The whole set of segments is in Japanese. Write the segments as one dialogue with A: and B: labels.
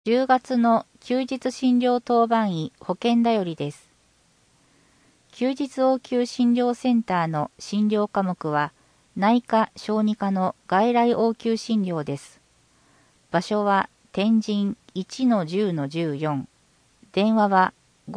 A: 10月の休日診療当番医保健だよりです。休日応急診療センターの診療科目は内科・小児科の外来応急診療です。場所は天神 1-10-14。電話は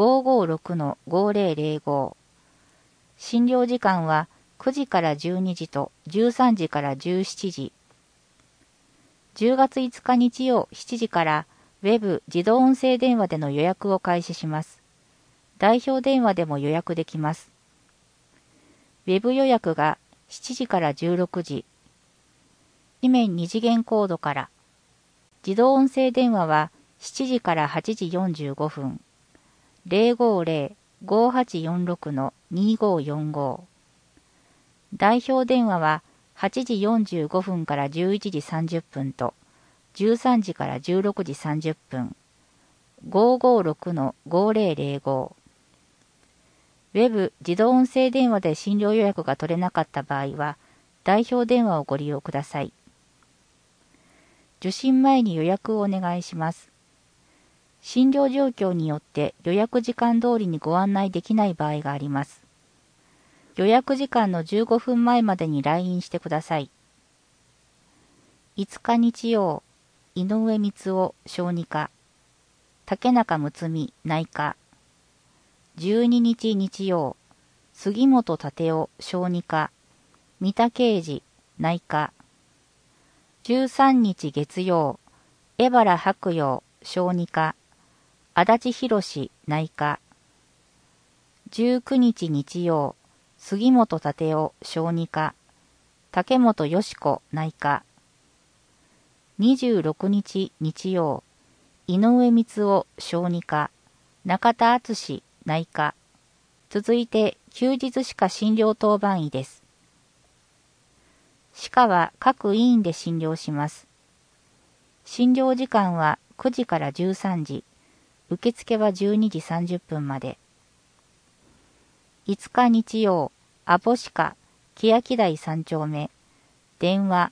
A: 556-5005。診療時間は9時から12時と13時から17時。10月5日日曜7時からウェブ自動音声電話での予約を開始します。代表電話でも予約できます。ウェブ予約が7時から16時。紙面2次元コードから。自動音声電話は7時から8時45分。050-5846-2545。代表電話は8時45分から11時30分と、13時から16時30分。556-5005。ウェブ自動音声電話で診療予約が取れなかった場合は、代表電話をご利用ください。受診前に予約をお願いします。診療状況によって予約時間通りにご案内できない場合があります。予約時間の15分前までに来院してください。5日日曜、井上光雄小児科、竹中睦美内科。12日日曜、杉本立夫小児科、三田啓二内科。13日月曜、江原白陽小児科、足立博内科。19日日曜、杉本立夫小児科、竹本よし子内科。26日日曜、井上光雄小児科、中田敦内科。続いて休日歯科診療当番医です。歯科は各医院で診療します。診療時間は9時から13時、受付は12時30分まで。5日日曜、アポ歯科、欅台3丁目、電話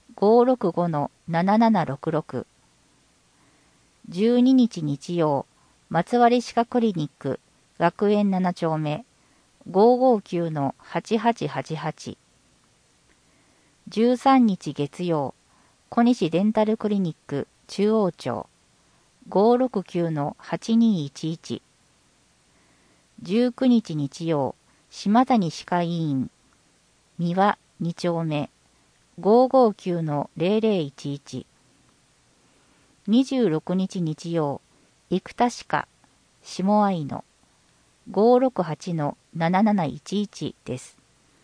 A: 565-7766。12日日曜、松割歯科クリニック、学園7丁目、559-8888。13日月曜、小西デンタルクリニック、中央町、569-8211。19日日曜、島谷歯科医院、三輪2丁目、559-0011。26日日曜、生田歯科、下愛野、568-7711です。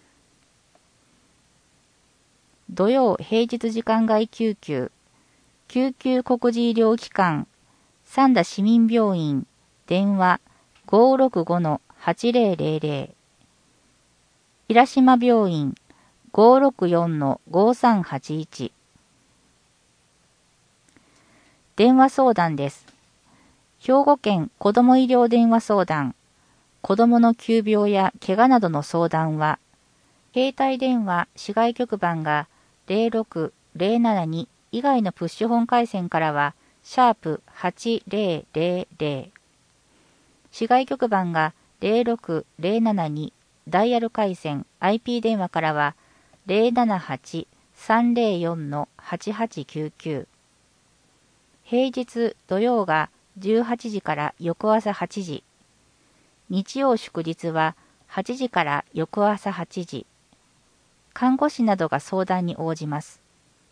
A: 土曜平日時間外救急、救急告示医療機関、三田市民病院、電話565-8000。平島病院、564-5381。電話相談です。兵庫県子ども医療電話相談、子どもの急病や怪我などの相談は、携帯電話市外局番が06072以外のプッシュ本回線からは、#8000。市外局番が06072ダイヤル回線 IP 電話からは、078-304-8899。平日土曜が18時から翌朝8時。日曜祝日は8時から翌朝8時。看護師などが相談に応じます。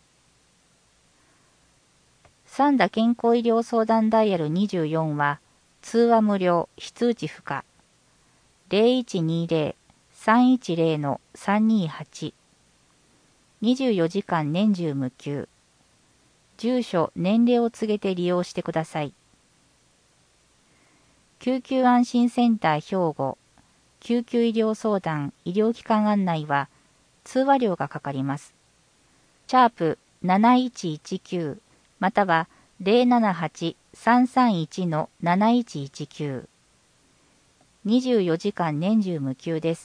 A: 三田健康医療相談ダイヤル24は、通話無料、非通知不可。0120-310-328。24時間年中無休。住所、年齢を告げて利用してください。救急安心センター兵庫、救急医療相談、医療機関案内は、通話料がかかります。#7119 または078-331-7119。24時間年中無休です。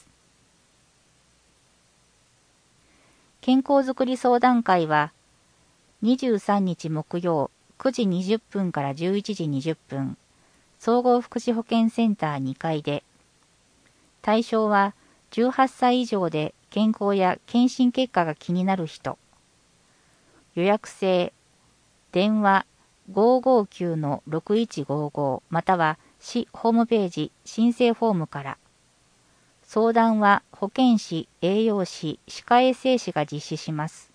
A: 健康づくり相談会は、23日木曜 9時20分から11時20分、総合福祉保健センター2階で、対象は18歳以上で健康や検診結果が気になる人。予約制、電話559-6155または市ホームページ申請フォームから。相談は保健師、栄養士、歯科衛生士が実施します。